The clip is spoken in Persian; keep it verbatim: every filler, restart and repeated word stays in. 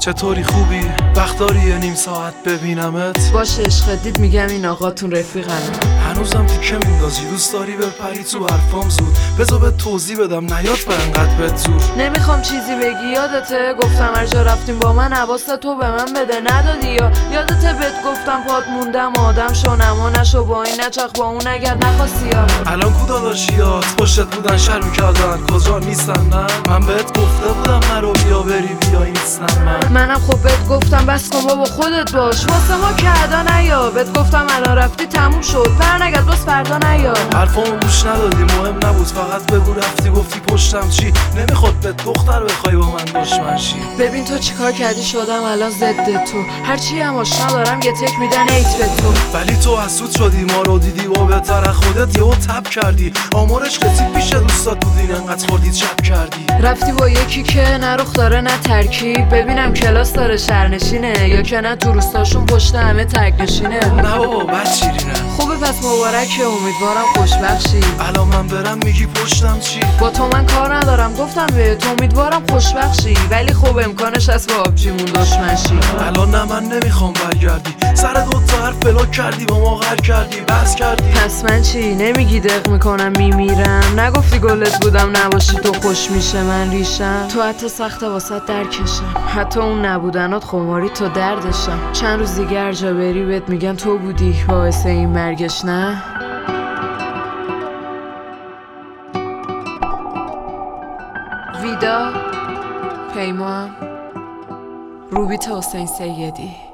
چطوری خوبی؟ وقت داری یه نیم ساعت ببینمت؟ باشه عشق دید میگم این آقاتون رفیقمه. هنوزم تیکه میندازی دوست داری بپری تو حرفام زود بذار به توضیح بدم نیاد به انقدر بهت زور. نمیخوام چیزی بگی یادته گفتم هر جا رفتیم با من حواست تو به من بده ندادی یا یادته بهت گفتم پات موندم آدم شو نما نشو با این نچخ با اون اگر نخواستی یا الان کو داداشیات پشتت بودن شر میکردن کجا نیستن من من بهت گفته بودم نرو بیا بری بیا این نیستم من منم خب بهت گفتم بس کن بابا خودت باش واسه ما که ادا نیا بهت گفتم الان رفتی تموم شد بر نگرد باز فردا نیا حرفامو گوش ندادی مهم نبود فقط بگو رفتی گفتی پشتم چی نمیخواد به دختر بخوای با من دشمن شی. ببین تو چیکار کردی شدم الان ضد تو هرچی هم آشنا دارم یه تک میدن ایت به تو ولی تو حسود شدی ما رو دیدی و بهتر خودت یهو تب کردی آمارش رسید پیش دوستات بودین انقدر خوردید شب کردی رفتی با یکی که نه رخ داره نه ترکیب ببینم کلاس داره شهرنشینه یا که نه تو روستاشون پشت همه ترک نشینه نه بابا بد شیرینه خوبه پس مبارکه امیدوارم خوشبخت شی. الان من برم میگی پشتم چی با تو من کار ندارم گفتم بهت امیدوارم خوشبخت شی ولی خب امکانش هست با آبجیمون دشمن شی. الان نه من نمیخوام برگردی سر دو تا حرف بلاک کردی با ما غر کردی بس کردی پس من چی نمیگی دق میکنم میمیرم نگفتی گلت بودم نباشی تو خوش میشه من ریشم تو حتی سخت واسط درکشم حتی اون نبودنات خماری تو دردشم چند روز دیگه هر جا بری بهت میگن تو بودی باعث این مرگش نه ویدا پیمان روبیت حسین سیدی.